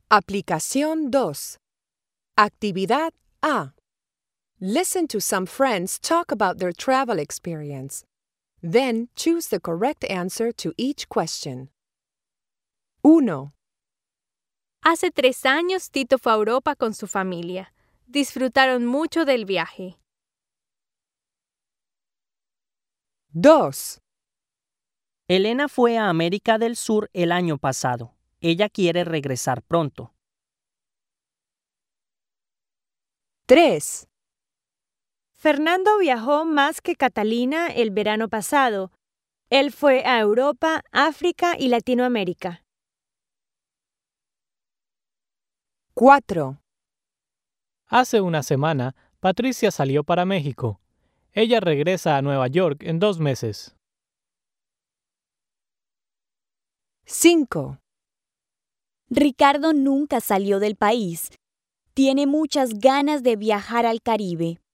Aplicación 2. Actividad A. Listen to some friends talk about their travel experience. Then choose the correct answer to each question. 1, Hace 3 años Tito fue a Europa con su familia. Disfrutaron mucho del viaje. 2, Elena fue a América del Sur el año pasado. Ella quiere regresar pronto. 3, Fernando viajó más que Catalina el verano pasado. Él fue a Europa, África y Latinoamérica. 4, Hace una semana, Patricia salió para México. Ella regresa a Nueva York en 2 meses. 5, Ricardo nunca salió del país. Tiene muchas ganas de viajar al Caribe.